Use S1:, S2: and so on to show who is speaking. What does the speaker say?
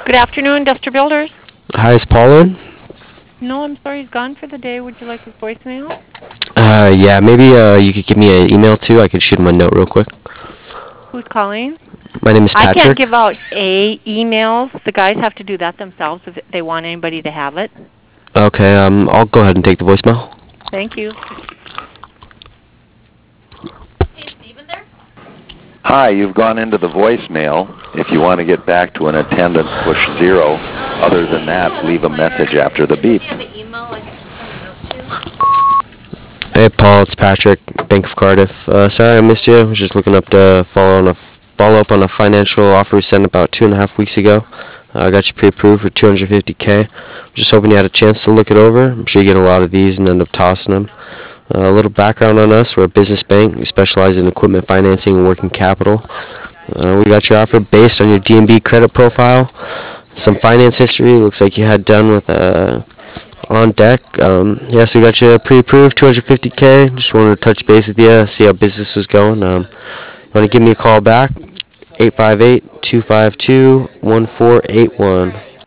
S1: Good afternoon, Industrial Builders.
S2: Hi, is Paul in?
S1: No, I'm sorry, he's gone for the day. Would you like his voicemail?
S2: Yeah, maybe you could give me an email too. I could shoot him a note real quick.
S1: Who's calling?
S2: My name is
S1: I can't
S2: Patrick.
S1: give out emails. The guys have to do that themselves if they want anybody to have it.
S2: Okay, I'll go ahead and take the voicemail.
S1: Thank you.
S3: Hi, you've gone into the voicemail. If you want to get back to an attendant, push 0. Other than that, leave a message after the beep.
S2: Hey, Paul, it's Patrick, Bank of Cardiff. Sorry I missed you. I was just looking up to follow up on a financial offer we sent about 2.5 weeks ago. I got you pre-approved for $250K. Just hoping you had a chance to look it over. I'm sure you get a lot of these and end up tossing them. A little background on us. We're a business bank. We specialize in equipment financing and working capital. We got your offer based on your D&B credit profile. Some finance history. Looks like you had done with on deck. Yes, we got you pre-approved, $250K. Just wanted to touch base with you, see how business was going. You want to give me a call back? 858-252-1481.